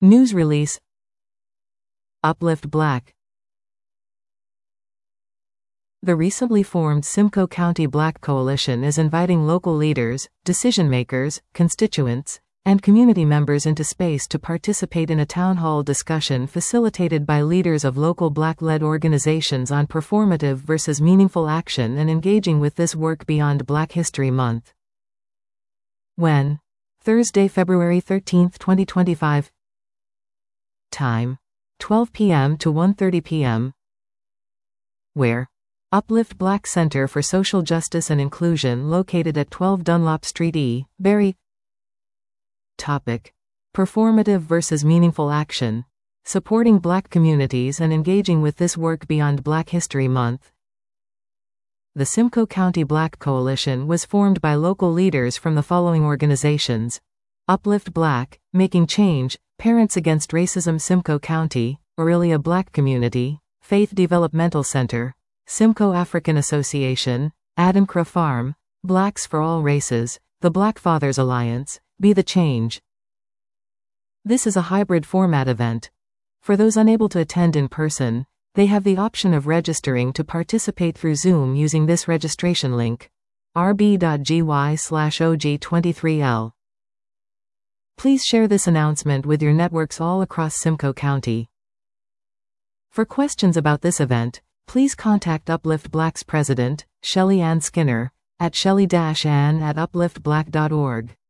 News release. Uplift Black. The recently formed Simcoe County Black Coalition is inviting local leaders, decision-makers, constituents, and community members into space to participate in a town hall discussion facilitated by leaders of local Black-led organizations on performative versus meaningful action and engaging with this work beyond Black History Month. When? Thursday, February 13, 2025. Time: 12 p.m. to 1:30 p.m. Where? Uplift Black Center for Social Justice and Inclusion, located at 12 Dunlop Street E, Barrie. Topic: Performative versus meaningful action. Supporting Black communities and engaging with this work beyond Black History Month. The Simcoe County Black Coalition was formed by local leaders from the following organizations: Uplift Black, Making Change, Parents Against Racism Simcoe County, Aurelia Black Community, Faith Developmental Center, Simcoe African Association, Adamcra Farm, Blacks for All Races, the Black Fathers Alliance, Be the Change. This is a hybrid format event. For those unable to attend in person, they have the option of registering to participate through Zoom using this registration link: rb.gy/og23l. Please share this announcement with your networks all across Simcoe County. For questions about this event, please contact Uplift Black's president, Shelly Ann Skinner, at shelly-ann@upliftblack.org.